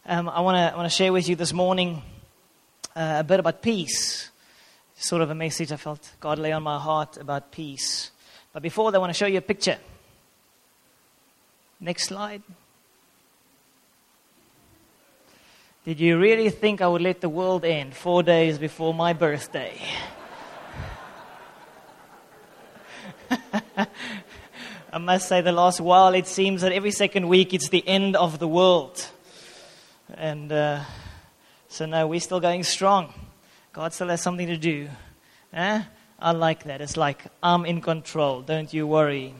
I want to share with you this morning a bit about peace. Sort of a message I felt God lay on my heart about peace. But before that, I want to show you a picture. Next slide. Did you really think I would let the world end 4 days before my birthday? I must say the last while it seems that every second week it's the end of the world. And so no, we're still going strong. God still has something to do. I like that. It's like, I'm in control. Don't you worry.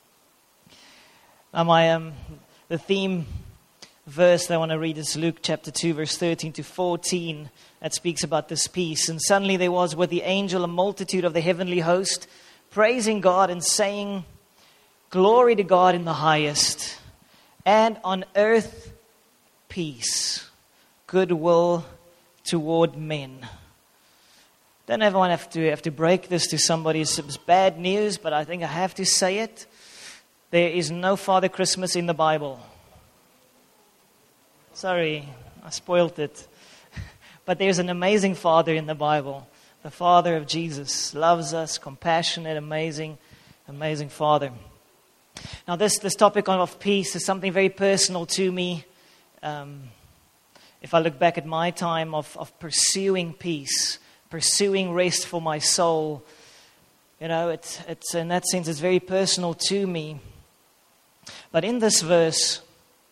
Now the theme verse that I want to read is Luke chapter 2, verse 13 to 14. That speaks about this peace. And suddenly there was with the angel a multitude of the heavenly host, praising God and saying, "Glory to God in the highest, and on earth peace, goodwill toward men." Don't everyone have to break this to somebody. It's bad news, but I think I have to say it. There is no Father Christmas in the Bible. Sorry, I spoiled it. But there's an amazing Father in the Bible. The Father of Jesus loves us, compassionate, amazing Father. Now this topic of peace is something very personal to me. If I look back at my time of pursuing peace, pursuing rest for my soul, it's in that sense, it's very personal to me. But in this verse,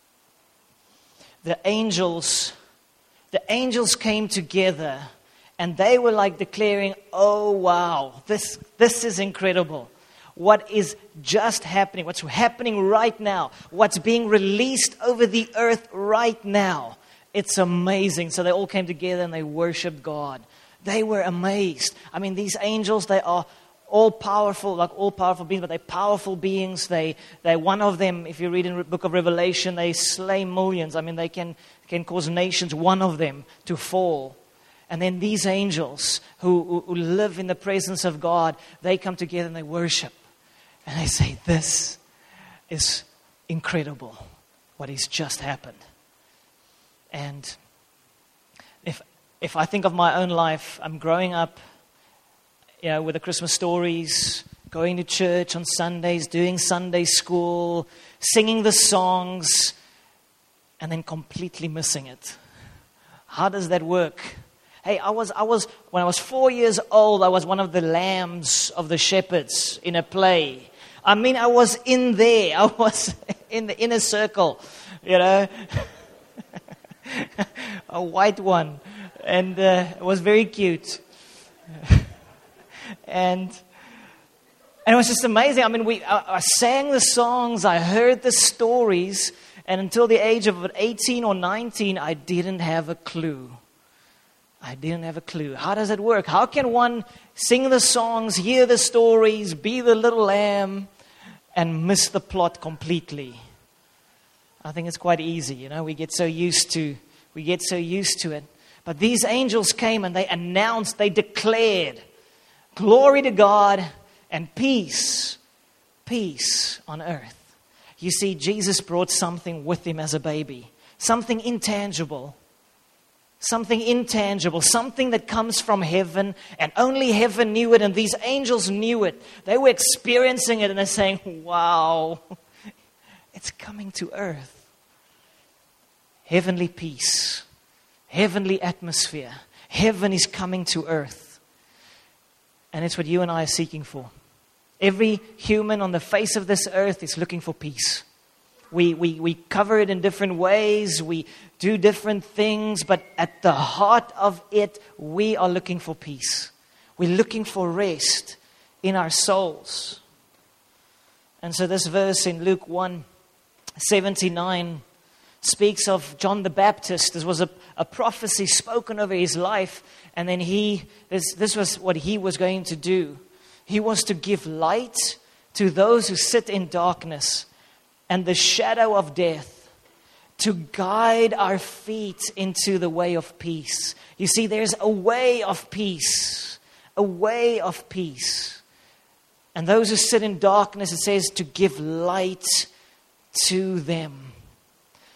the angels came together and they were like declaring, "Oh wow, this is incredible. What is just happening, what's happening right now, what's being released over the earth right now. It's amazing." So they all came together and they worshiped God. They were amazed. I mean, these angels, they are all powerful, like all powerful beings, but they're powerful beings. They're one of them, if you read in the book of Revelation, they slay millions. I mean, they can cause nations, one of them, to fall. And then these angels who live in the presence of God, they come together and they worship. And they say, "This is incredible, what has just happened." And if I think of my own life, I'm growing up, with the Christmas stories, going to church on Sundays, doing Sunday school, singing the songs, and then completely missing it. How does that work? Hey, I was when I was 4 years old, I was one of the lambs of the shepherds in a play. I mean, I was in there. I was in the inner circle, a white one. And it was very cute. And it was just amazing. I mean, I sang the songs, I heard the stories, and until the age of 18 or 19, I didn't have a clue. How does it work? How can one sing the songs, hear the stories, be the little lamb, and miss the plot completely? I think it's quite easy. We get so used to it. But these angels came and they announced, they declared, "Glory to God and peace on earth." You see, Jesus brought something with him as a baby, something intangible, something that comes from heaven, and only heaven knew it, and these angels knew it. They were experiencing it, and they're saying, "Wow, it's coming to earth." Heavenly peace. Heavenly atmosphere. Heaven is coming to earth. And it's what you and I are seeking for. Every human on the face of this earth is looking for peace. We cover it in different ways. We do different things. But at the heart of it, we are looking for peace. We're looking for rest in our souls. And so this verse in Luke 1:79 speaks of John the Baptist. This was a prophecy spoken over his life. And then this was what he was going to do. He was to give light to those who sit in darkness and the shadow of death, to guide our feet into the way of peace. You see, there's a way of peace. A way of peace. And those who sit in darkness, it says, to give light to them.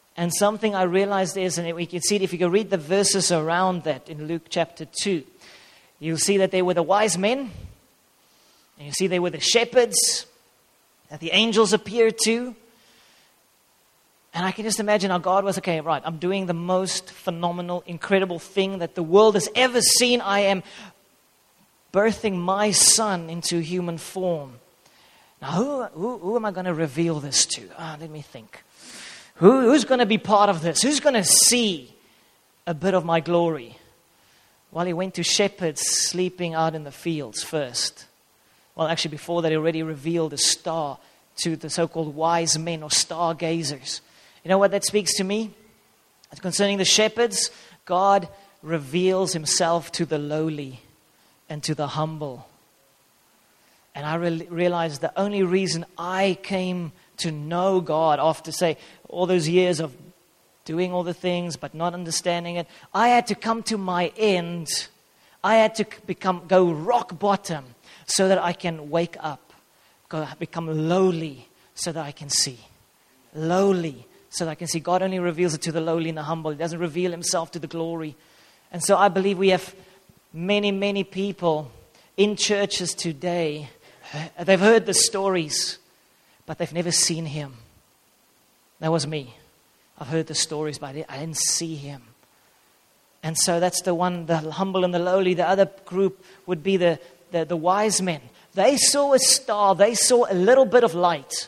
And something I realized is, and we can see it if you can read the verses around that in Luke chapter 2, you'll see that they were the wise men, and you see they were the shepherds that the angels appeared to. And I can just imagine how God was, okay, right, I'm doing the most phenomenal, incredible thing that the world has ever seen. I am birthing my son into human form. Now, who am I going to reveal this to? Let me think. Who's going to be part of this? Who's going to see a bit of my glory? Well, he went to shepherds sleeping out in the fields first. Well, actually, before that, he already revealed a star to the so-called wise men or stargazers. You know what that speaks to me? Concerning the shepherds, God reveals himself to the lowly and to the humble. And I realized the only reason I came to know God after, say, all those years of doing all the things but not understanding it, I had to come to my end. I had to go rock bottom so that I can wake up, become lowly so that I can see. Lowly so that I can see. God only reveals it to the lowly and the humble. He doesn't reveal himself to the glory. And so I believe we have many, many people in churches today. They've heard the stories, but they've never seen him. That was me. I've heard the stories, but I didn't see him. And so that's the one, the humble and the lowly. The other group would be the wise men. They saw a star. They saw a little bit of light.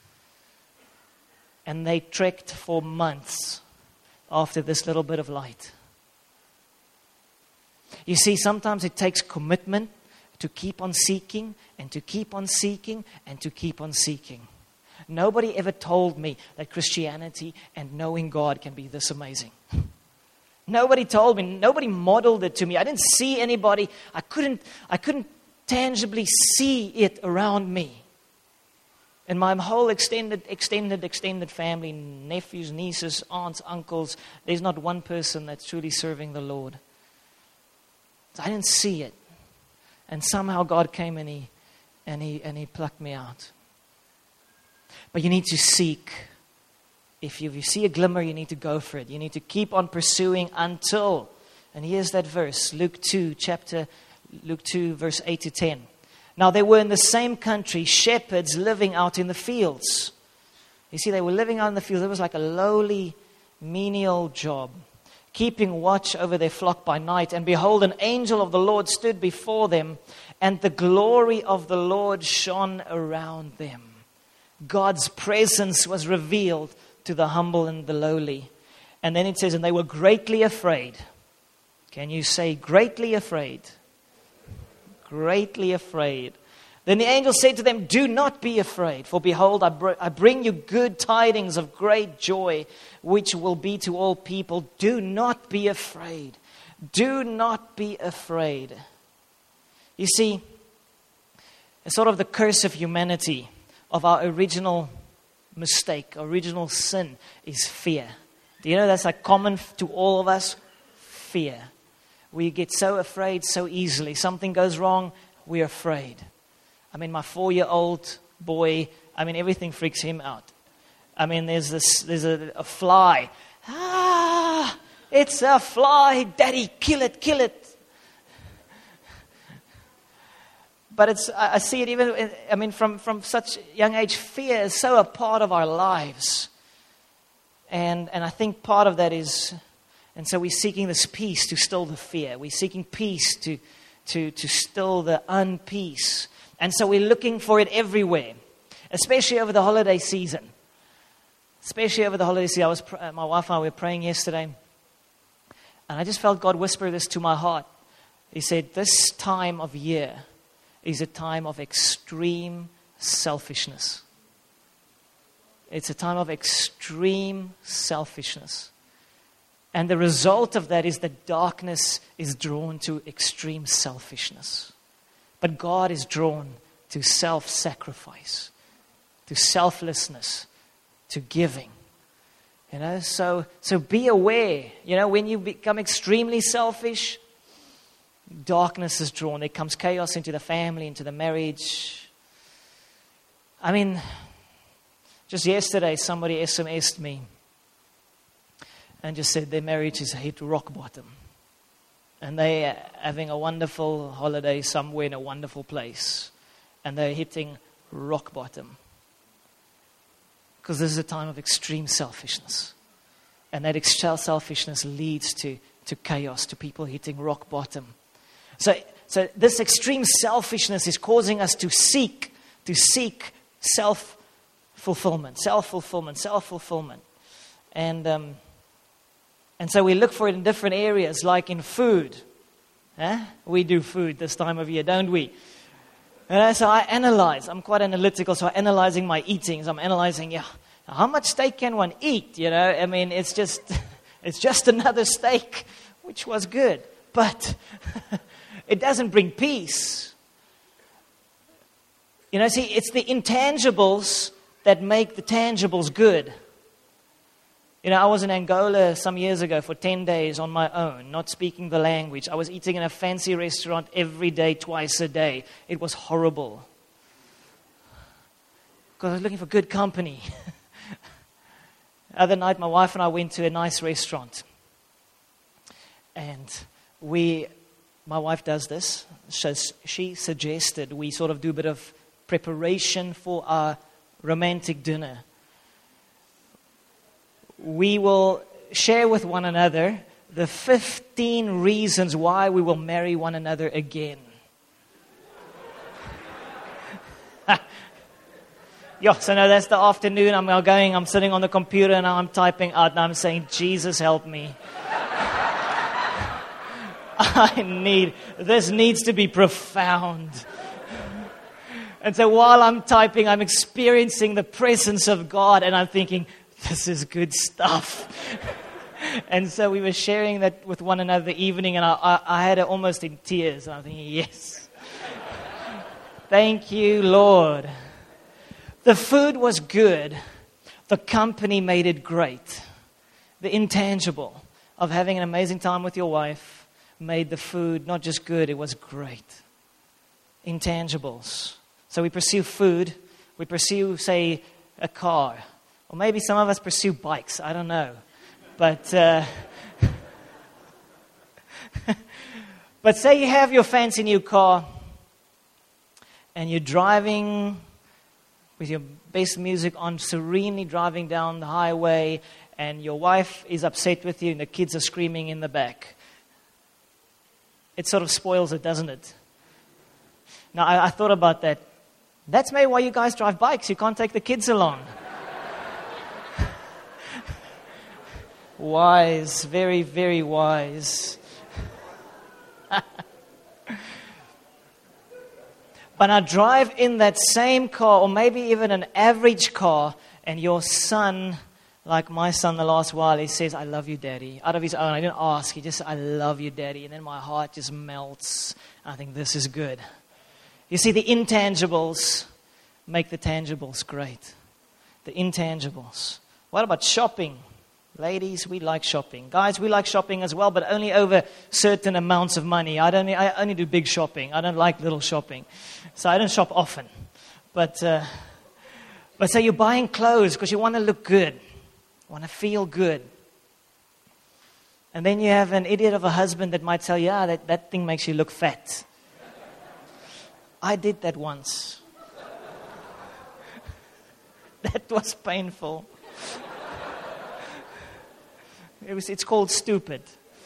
And they trekked for months after this little bit of light. You see, sometimes it takes commitment to keep on seeking and to keep on seeking and to keep on seeking. Nobody ever told me that Christianity and knowing God can be this amazing. Nobody told me. Nobody modeled it to me. I didn't see anybody. I couldn't tangibly see it around me. And my whole extended family, nephews, nieces, aunts, uncles, there's not one person that's truly serving the Lord. I didn't see it. And somehow God came and he plucked me out. But you need to seek. If you see a glimmer, you need to go for it. You need to keep on pursuing until. And here's that verse, Luke 2, verse 8 to 10. Now they were in the same country, shepherds living out in the fields. You see, they were living out in the fields. It was like a lowly, menial job, keeping watch over their flock by night. And behold, an angel of the Lord stood before them, and the glory of the Lord shone around them. God's presence was revealed to the humble and the lowly. And then it says, and they were greatly afraid. Can you say greatly afraid? Greatly afraid. Then the angel said to them, do not be afraid, for behold, I bring you good tidings of great joy, which will be to all people. Do not be afraid. Do not be afraid. You see, it's sort of the curse of humanity, of our original mistake, original sin, is fear. Do you know that's like common to all of us? Fear. We get so afraid so easily. Something goes wrong, we're afraid. I mean, my 4-year-old boy, everything freaks him out. There's a fly. It's a fly. Daddy, kill it. But I see it even, from such young age, fear is so a part of our lives. And I think part of that is, and so we're seeking this peace to still the fear. We're seeking peace to still the unpeace. And so we're looking for it everywhere, especially over the holiday season. My wife and I were praying yesterday, and I just felt God whisper this to my heart. He said, this time of year is a time of extreme selfishness. It's a time of extreme selfishness. And the result of that is that darkness is drawn to extreme selfishness. But God is drawn to self-sacrifice, to selflessness, to giving. So be aware. When you become extremely selfish, darkness is drawn. There comes chaos into the family, into the marriage. Just yesterday, somebody SMS'd me. and just said their marriage has hit rock bottom. And they're having a wonderful holiday somewhere in a wonderful place. And they're hitting rock bottom. Because this is a time of extreme selfishness. And that extreme selfishness leads to chaos, to people hitting rock bottom. So this extreme selfishness is causing us to seek self-fulfillment. And so we look for it in different areas, like in food. We do food this time of year, don't we? So I analyze. I'm quite analytical, so I'm analyzing my eatings. I'm analyzing, how much steak can one eat? I mean, it's just another steak, which was good. But it doesn't bring peace. See, it's the intangibles that make the tangibles good. I was in Angola some years ago for 10 days on my own, not speaking the language. I was eating in a fancy restaurant every day, twice a day. It was horrible. Because I was looking for good company. The other night, my wife and I went to a nice restaurant. And my wife does this. She suggested we sort of do a bit of preparation for our romantic dinner. We will share with one another the 15 reasons why we will marry one another again. So now that's the afternoon. I'm sitting on the computer and I'm typing out and I'm saying, Jesus, help me. This needs to be profound. And so while I'm typing, I'm experiencing the presence of God and I'm thinking, this is good stuff. And so we were sharing that with one another the evening, and I had it almost in tears. And I'm thinking, yes. Thank you, Lord. The food was good. The company made it great. The intangible of having an amazing time with your wife made the food not just good, it was great. Intangibles. So we pursue food. We pursue, say, a car. Or maybe some of us pursue bikes. I don't know. But but say you have your fancy new car and you're driving with your best music on, serenely driving down the highway, and your wife is upset with you and the kids are screaming in the back. It sort of spoils it, doesn't it? Now, I thought about that. That's maybe why you guys drive bikes. You can't take the kids along. Wise, very, very wise. But I drive in that same car, or maybe even an average car, and your son, like my son the last while, he says, I love you, Daddy. Out of his own, I didn't ask. He just said, I love you, Daddy. And then my heart just melts. I think this is good. You see, the intangibles make the tangibles great. The intangibles. What about shopping? Ladies, we like shopping. Guys, we like shopping as well, but only over certain amounts of money. I only do big shopping. I don't like little shopping. So I don't shop often. But so you're buying clothes because you want to look good. Want to feel good. And then you have an idiot of a husband that might tell you, that thing makes you look fat. I did that once. That was painful. It's called stupid.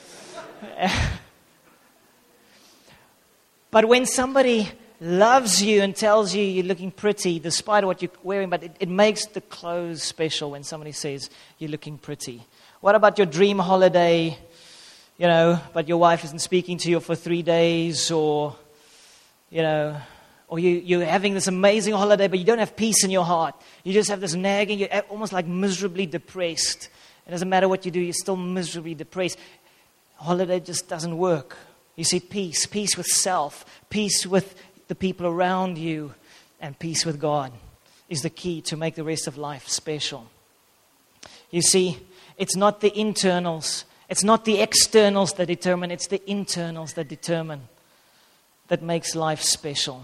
But when somebody loves you and tells you you're looking pretty despite what you're wearing, but it makes the clothes special when somebody says you're looking pretty. What about your dream holiday, but your wife isn't speaking to you for 3 days, or you're having this amazing holiday, but you don't have peace in your heart. You just have this nagging, you're almost like miserably depressed. It doesn't matter what you do, you're still miserably depressed. Holiday just doesn't work. You see, peace with self, peace with the people around you, and peace with God is the key to make the rest of life special. You see, it's not the internals, it's not the externals that determine, it's the internals that determine, that makes life special.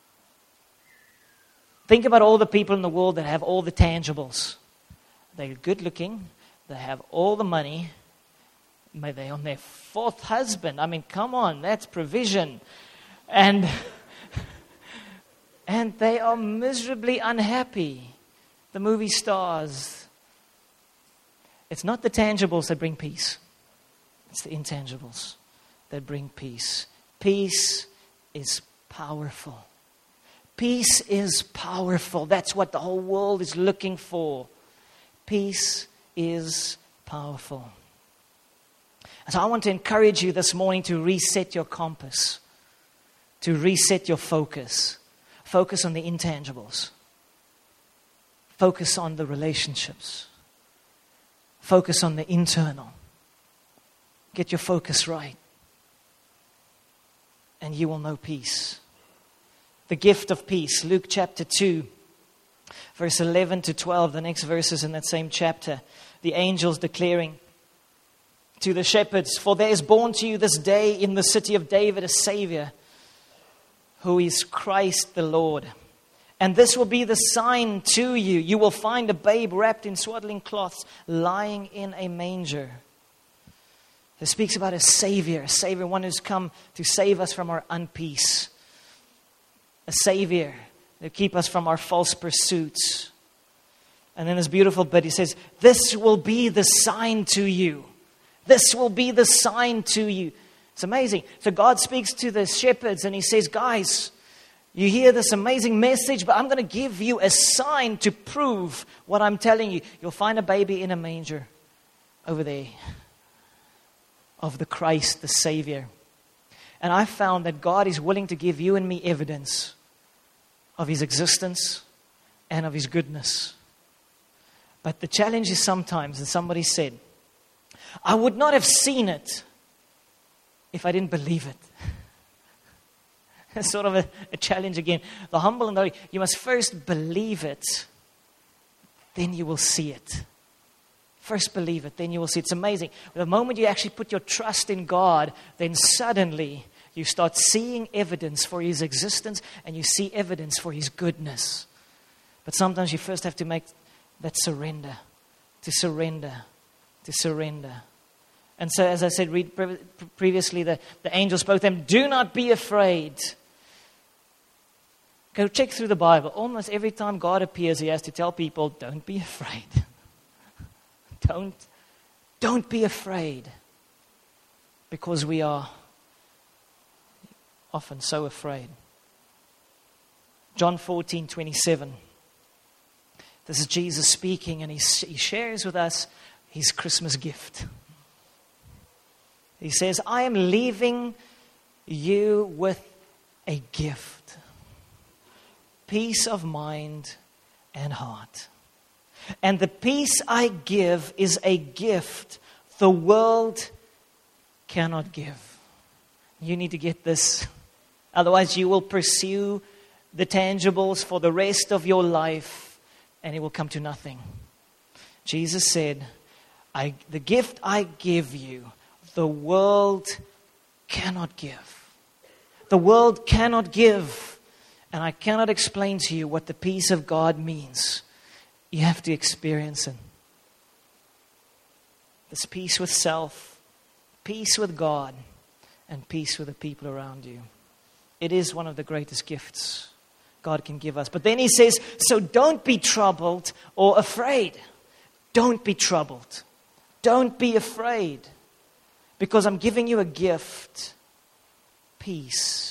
Think about all the people in the world that have all the tangibles. They're good looking. They have all the money, Maybe they're on their fourth husband. I mean, come on, that's provision. And they are miserably unhappy. The movie stars. It's not the tangibles that bring peace. It's the intangibles that bring peace. Peace is powerful. Peace is powerful. That's what the whole world is looking for. Peace is powerful. And so I want to encourage you this morning to reset your compass, to reset your focus. Focus on the intangibles. Focus on the relationships. Focus on the internal. Get your focus right. And you will know peace. The gift of peace. Luke chapter 2, verse 11 to 12. The next verses in that same chapter. The angels declaring to the shepherds, "For there is born to you this day in the city of David a Savior, who is Christ the Lord. And this will be the sign to you. You will find a babe wrapped in swaddling cloths, lying in a manger." It speaks about a Savior, one who's come to save us from our unpeace. A Savior to keep us from our false pursuits. And then this beautiful bit, he says, "This will be the sign to you." This will be the sign to you. It's amazing. So God speaks to the shepherds and he says, "Guys, you hear this amazing message, but I'm going to give you a sign to prove what I'm telling you. You'll find a baby in a manger over there of the Christ, the Savior." And I found that God is willing to give you and me evidence of His existence and of His goodness. But the challenge is sometimes, and somebody said, "I would not have seen it if I didn't believe it." It's sort of a challenge again. The humble and the you must first believe it, then you will see it. First believe it, then you will see it. It's amazing. The moment you actually put your trust in God, then suddenly you start seeing evidence for His existence and you see evidence for His goodness. But sometimes you first have to make that surrender, to surrender. And so, as I said previously, the angel spoke to them, "Do not be afraid." Go check through the Bible. Almost every time God appears, He has to tell people, don't be afraid. Don't be afraid. Because we are often so afraid. John 14:27. This is Jesus speaking, and He shares with us His Christmas gift. He says, "I am leaving you with a gift. Peace of mind and heart. And the peace I give is a gift the world cannot give." You need to get this. Otherwise you will pursue the tangibles for the rest of your life and it will come to nothing. Jesus said, "The gift I give you, the world cannot give." The world cannot give. And I cannot explain to you what the peace of God means. You have to experience it. This peace with self, peace with God, and peace with the people around you. It is one of the greatest gifts God can give us. But then He says, so don't be troubled or afraid. Don't be troubled. Don't be afraid. Because I'm giving you a gift. Peace.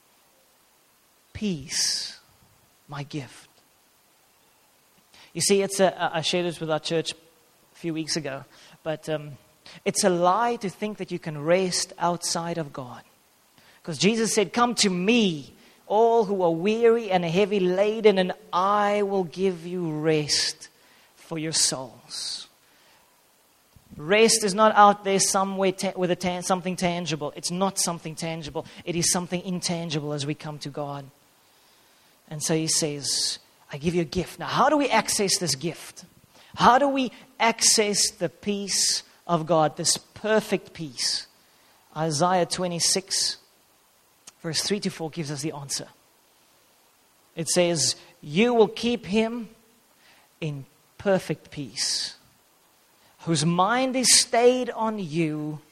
Peace. My gift. You see, I shared this with our church a few weeks ago. But it's a lie to think that you can rest outside of God. Because Jesus said, "Come to me, all who are weary and heavy laden, and I will give you rest for your souls." Rest is not out there somewhere with something tangible. It's not something tangible. It is something intangible as we come to God. And so He says, I give you a gift. Now, how do we access this gift? How do we access the peace of God, this perfect peace? Isaiah 26, verse 3 to 4 gives us the answer. It says, "You will keep him in perfect peace, whose mind is stayed on you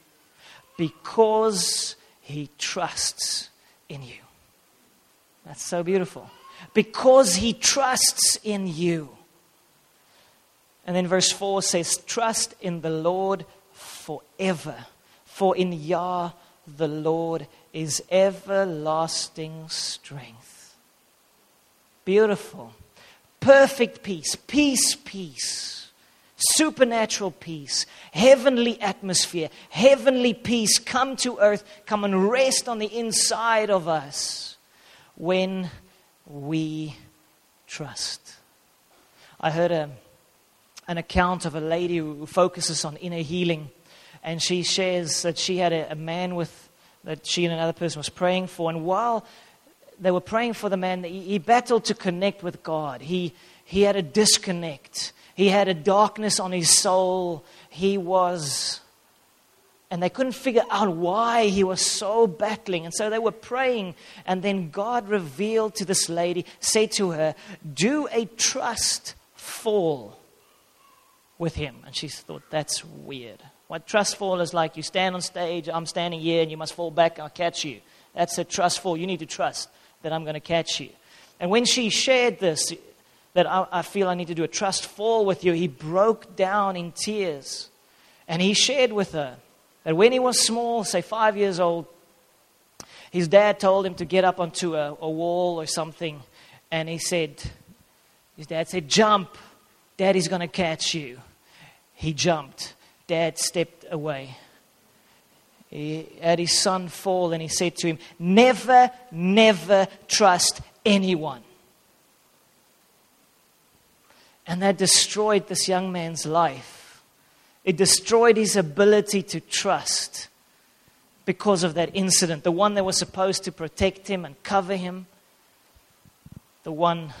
because he trusts in you. That's so beautiful. Because he trusts in you. And then verse 4 says, trust in the Lord forever. For in Yah the Lord is everlasting strength. Beautiful. Perfect peace. Peace, peace. Supernatural peace. Heavenly atmosphere. Heavenly peace. Come to earth. Come and rest on the inside of us. When we trust. I heard an account of a lady who focuses on inner healing. And she shares that she had a man that she and another person was praying for. And while they were praying for the man, he battled to connect with God. He had a disconnect. He had a darkness on his soul. And they couldn't figure out why he was so battling. And so they were praying. And then God revealed to this lady, said to her, do a trust fall with him. And she thought, that's weird. What trust fall is like, you stand on stage, I'm standing here, and you must fall back, I'll catch you. That's a trust fall. You need to trust that I'm going to catch you. And when she shared this, that I feel I need to do a trust fall with you, he broke down in tears. And he shared with her that when he was small, say 5 years old, his dad told him to get up onto a wall or something. And his dad said, jump, Daddy's going to catch you. He jumped. Dad stepped away. He had his son fall and he said to him, never, never trust anyone. And that destroyed this young man's life. It destroyed his ability to trust because of that incident. The one that was supposed to protect him and cover him, the one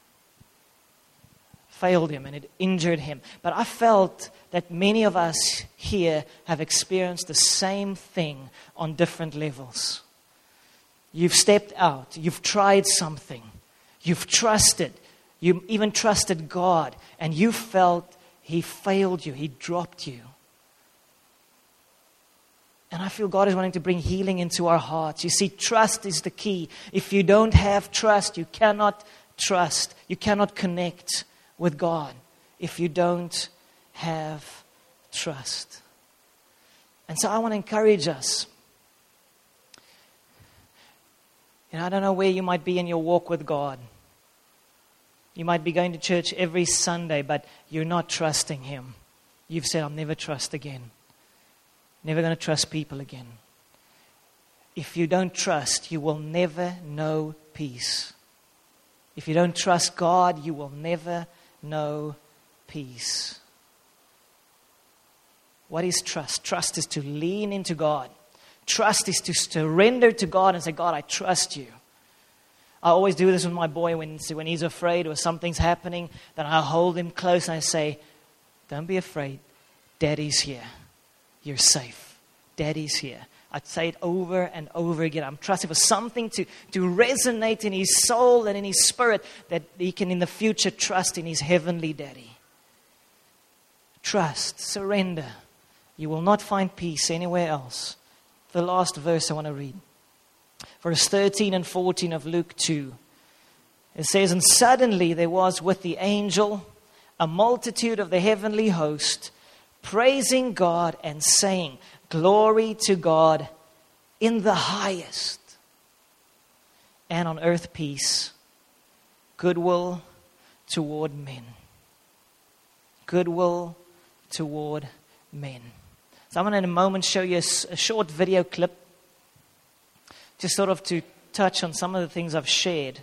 failed him and it injured him. But I felt that many of us here have experienced the same thing on different levels. You've stepped out. You've tried something. You've trusted. You even trusted God. And you felt he failed you. He dropped you. And I feel God is wanting to bring healing into our hearts. You see, trust is the key. If you don't have trust, you cannot trust. You cannot connect with God if you don't have trust. And so I want to encourage us. I don't know where you might be in your walk with God. You might be going to church every Sunday, but you're not trusting Him. You've said, I'll never trust again. Never going to trust people again. If you don't trust, you will never know peace. If you don't trust God, you will never know peace. What is trust? Trust is to lean into God. Trust is to surrender to God and say, God, I trust you. I always do this with my boy when he's afraid or something's happening. Then I hold him close and I say, don't be afraid. Daddy's here. You're safe. Daddy's here. I'd say it over and over again. I'm trusting for something to resonate in his soul and in his spirit that he can in the future trust in his heavenly daddy. Trust, surrender. You will not find peace anywhere else. The last verse I want to read. Verse 13 and 14 of Luke 2. It says, and suddenly there was with the angel a multitude of the heavenly host, praising God and saying, glory to God in the highest, and on earth peace, goodwill toward men. Goodwill toward men. So I'm going to in a moment show you a short video clip, just sort of to touch on some of the things I've shared.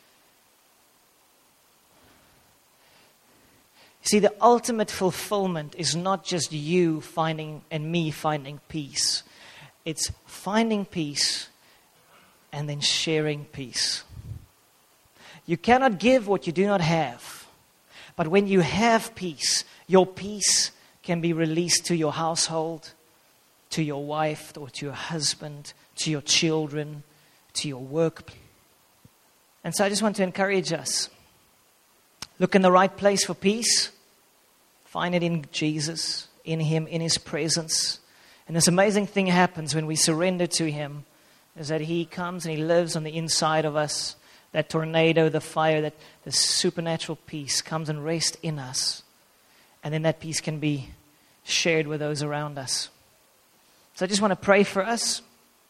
See, the ultimate fulfillment is not just you finding and me finding peace. It's finding peace and then sharing peace. You cannot give what you do not have. But when you have peace, your peace can be released to your household, to your wife or to your husband, to your children, to your work. And so I just want to encourage us. Look in the right place for peace. Find it in Jesus, in Him, in His presence. And this amazing thing happens when we surrender to Him, is that He comes and He lives on the inside of us. That tornado, the fire, that the supernatural peace comes and rests in us. And then that peace can be shared with those around us. So I just want to pray for us.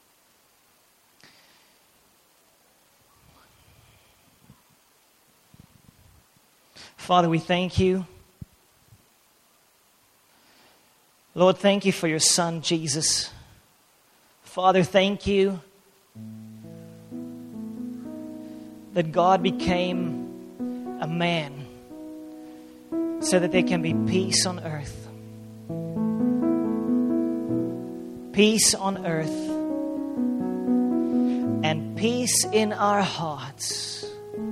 Father, we thank You. Lord, thank You for Your Son, Jesus. Father, thank You that God became a man so that there can be peace on earth. Peace on earth and peace in our hearts.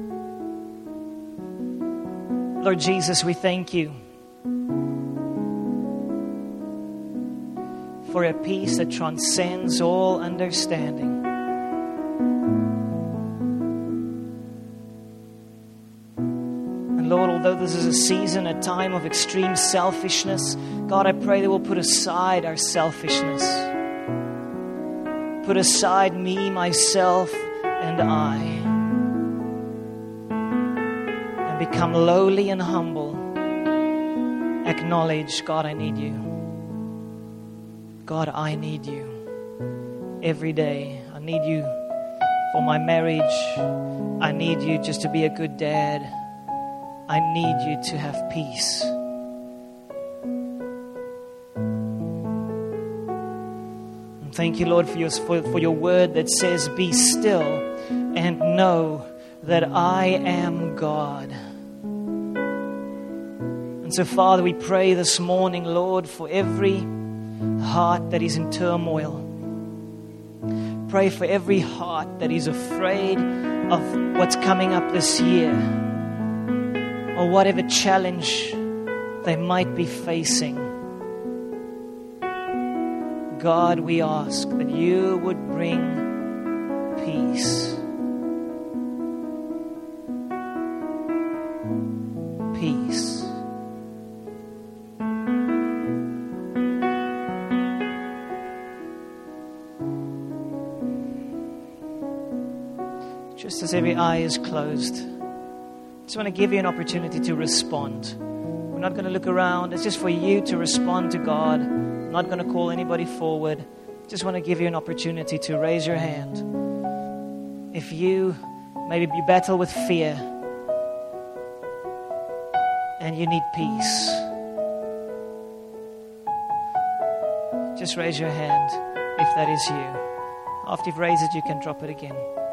Lord Jesus, we thank You for a peace that transcends all understanding. And Lord, although this is a season, a time of extreme selfishness, God, I pray that we'll put aside our selfishness. Put aside me, myself, and I. And become lowly and humble. Acknowledge, God, I need You. God, I need You every day. I need You for my marriage. I need You just to be a good dad. I need You to have peace. And thank You, Lord, for Your word that says, be still and know that I am God. And so, Father, we pray this morning, Lord, for every heart that is in turmoil. Pray for every heart that is afraid of what's coming up this year, or whatever challenge they might be facing. God, we ask that You would bring peace. Peace. Just as every eye is closed, I just want to give you an opportunity to respond. We're not going to look around. It's just for you to respond to God. I'm not going to call anybody forward. Just want to give you an opportunity to raise your hand. If maybe you battle with fear and you need peace, just raise your hand if that is you. After you've raised it, you can drop it again.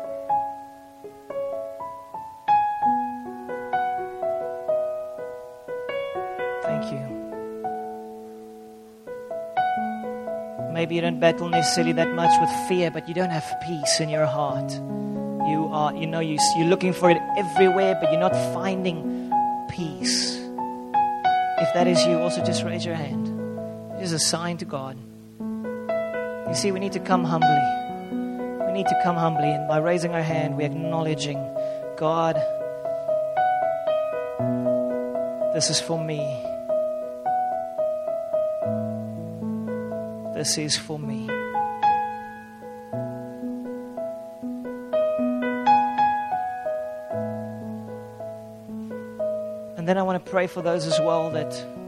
Thank you. Maybe you don't battle necessarily that much with fear, but you don't have peace in your heart. You're looking for it everywhere, but you're not finding peace. If that is you, also just raise your hand. It is a sign to God. You see, we need to come humbly. We need to come humbly, and by raising our hand, we're acknowledging, God, this is for me. This is for me. And then I want to pray for those as well that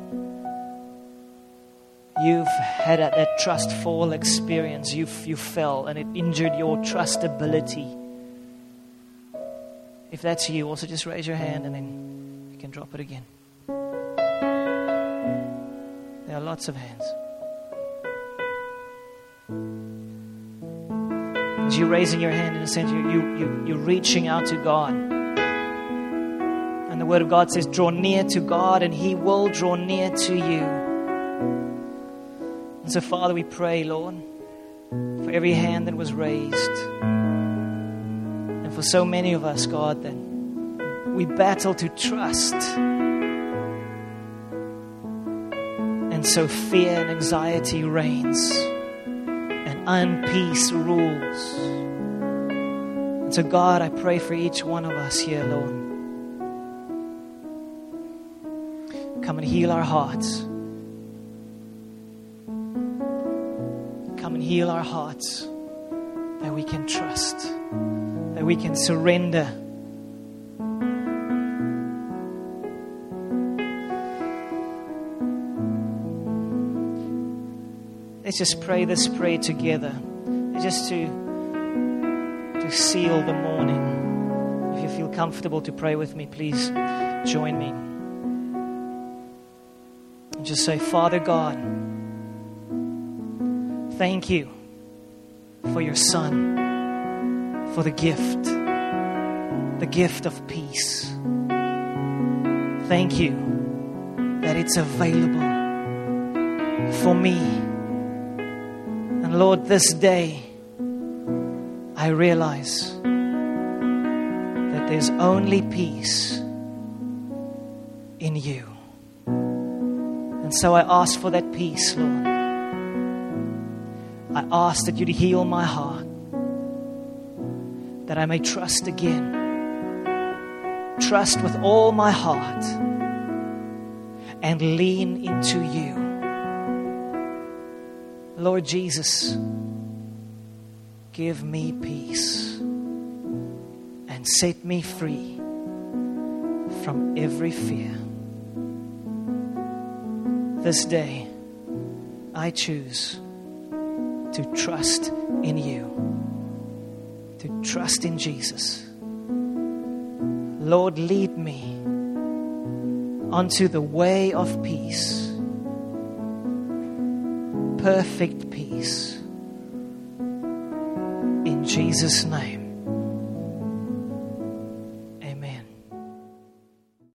you've had that trust fall experience. You fell and it injured your trustability. If that's you, also just raise your hand and then you can drop it again. There are lots of hands. As you're raising your hand, in a sense, you're reaching out to God. And the Word of God says, draw near to God and He will draw near to you. And so, Father, we pray, Lord, for every hand that was raised. And for so many of us, God, that we battle to trust. And so fear and anxiety reigns. Unpeace rules. And so, God, I pray for each one of us here, Lord. Come and heal our hearts. Come and heal our hearts, that we can trust, that we can surrender. Let's just pray this prayer together, just to seal the morning. If you feel comfortable to pray with me, please join me. And just say, Father God, thank you for your Son, for the gift of peace. Thank you that it's available for me. And Lord, this day, I realize that there's only peace in you. And so I ask for that peace, Lord. I ask that you'd heal my heart, that I may trust again. Trust with all my heart and lean into you. Lord Jesus, give me peace and set me free from every fear. This day, I choose to trust in you, to trust in Jesus. Lord, lead me onto the way of peace, perfect peace. In Jesus' name.